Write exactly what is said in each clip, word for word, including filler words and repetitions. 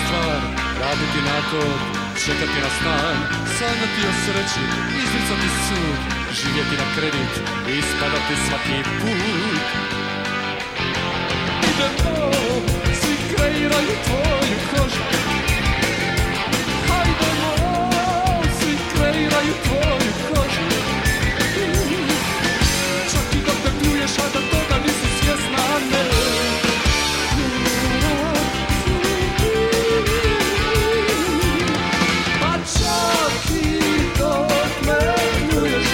stvar, raditi nakon, čekati na stan, sanjati o sreći, izricati sud, živjeti na kredit i ispadati svaki put. Idemo, svi kreiraju tvoju kožu. Hajdemo, svi kreiraju tvoju kožu. Čak i dok te pljuješ, a da toga nisi svjesna, ne. Pa čak i dok me pljuješ,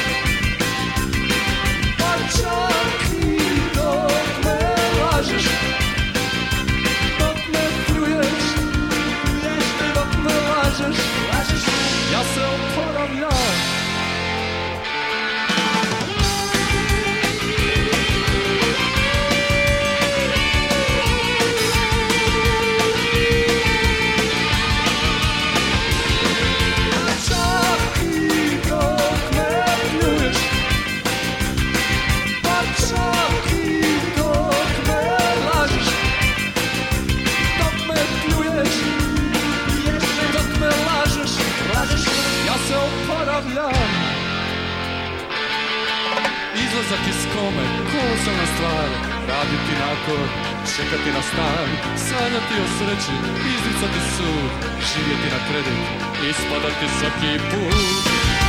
pa čak i dok me lažeš, dok me pljuješ, dok me lažeš, ja se oporavljam. Izlazak iz kome, kolosalna stvar, raditi nakon, čekati na stan, sanjati o sreći, izricati sud, živjeti na kredit, ispadati svaki put.